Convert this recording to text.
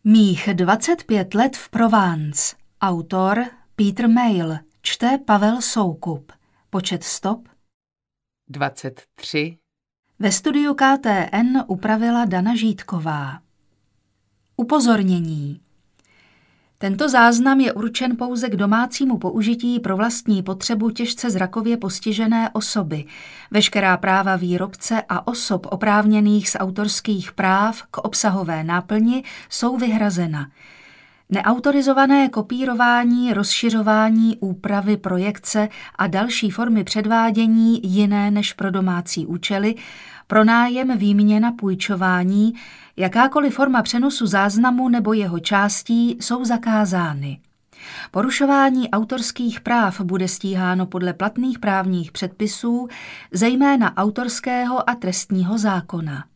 Mých 25 let v Provence. Autor Peter Mayle. Čte Pavel Soukup. Počet stop 23. Ve studiu KTN upravila Dana Žítková. Upozornění. Tento záznam je určen pouze k domácímu použití pro vlastní potřebu těžce zrakově postižené osoby. Veškerá práva výrobce a osob oprávněných z autorských práv k obsahové náplni jsou vyhrazena. Neautorizované kopírování, rozšiřování, úpravy, projekce a další formy předvádění jiné než pro domácí účely, pronájem, výměna, půjčování, jakákoliv forma přenosu záznamu nebo jeho částí jsou zakázány. Porušování autorských práv bude stíháno podle platných právních předpisů, zejména autorského a trestního zákona.